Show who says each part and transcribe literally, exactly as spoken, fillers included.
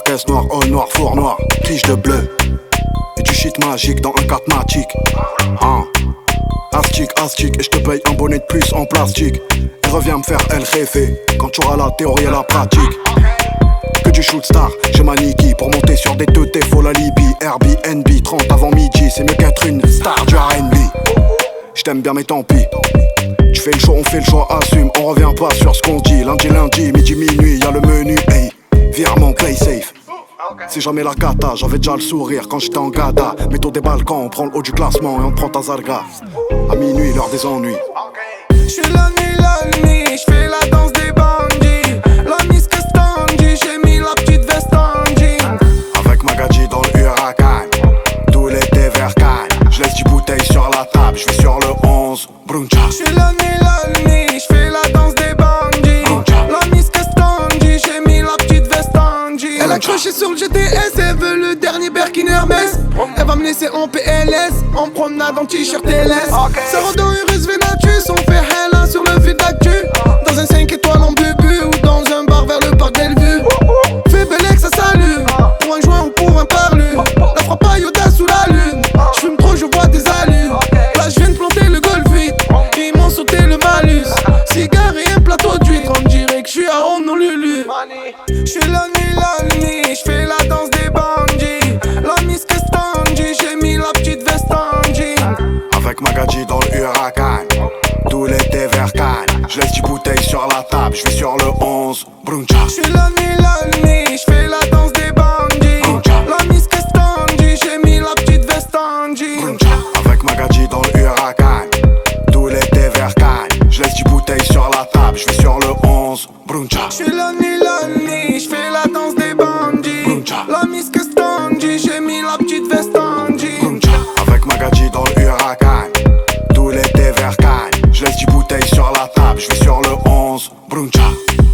Speaker 1: caisse noire, all noir, four noir, tige de bleu. Et du shit magique dans un catmatique. Hein. Astic, astic, et je te paye un bonnet de plus en plastique. Et reviens me faire El Jefe quand tu auras la théorie et la pratique. Que du shoot star, j'ai ma Niki pour monter sur des teutés, faut la Libye. Airbnb, trente avant midi, c'est mieux qu'être une star du R and B. J't'aime bien mais tant pis. Tu fais le choix, on fait le choix, assume, on revient pas sur ce qu'on dit. Lundi, lundi, midi, minuit, y'a le menu, hey. Virement, play safe. C'est jamais la cata, j'avais déjà le sourire quand j'étais en gada. Métaux des balcons, on prend le haut du classement et on prend ta zarga. À minuit, l'heure des ennuis.
Speaker 2: J'suis la nuit, la nuit, j'fais la danse des bandits. La miss que Stangy, j'ai mis la petite veste en jean.
Speaker 1: Avec Magadji dans le huracan, tout l'été vers Cannes. J'laisse dix bouteilles sur la table, j'vais sur le onze, bruncha.
Speaker 2: J'suis la nuit, la nuit, j'fais la danse des bandits. La miss que Stangy, j'ai mis la petite veste en jean. Elle a accroché sur le G T S, elle veut le dernier Birkin Hermès. Elle va me laisser en P L S, en promenade en t-shirt L S. Ça rend dans Urus Venatus, on fait hella sur le fil d'actu. Dans un cinq étoiles en bubu ou dans un bar vers le parc Bellevue. Fais Belek, ça salue, pour un joint ou pour un parlu. La frappe à Yoda sous la lune, j'fume trop, je vois des allus. Là j'viens de planter le golf vite, ils m'ont sauté le malus. Cigare et un plateau d'huître, on dirait que j'suis à Honolulu. J'suis la nuit, la nuit, j'fais la danse des bandits. La miss que Stangy, j'ai mis la petite veste en jean.
Speaker 1: Avec Magadji dans le huracan, tout l'été vers Cannes. J'laisse dix bouteilles sur la table, j'vais sur le onze, bruncha.
Speaker 2: J'suis la nuit, la nuit, j'fais la danse des bandits. La miss que Stangy, j'ai mis la petite veste en jean.
Speaker 1: Bruncha. Avec Magadji dans le huracan, tout l'été vers Cannes. J'laisse dix bouteilles sur la table, j'vais sur le onze, bruncha.
Speaker 2: J'suis la nuit, la nuit, j'fais la danse des bandits.
Speaker 1: Bruncha.
Speaker 2: La miss que Stangy, j'ai mis la petite veste en jean.
Speaker 1: Bruncha. Avec Magadji dans le huracan, tout l'été vers Cannes. J'laisse dix bouteilles sur la table, j'vais sur le onze, bruncha.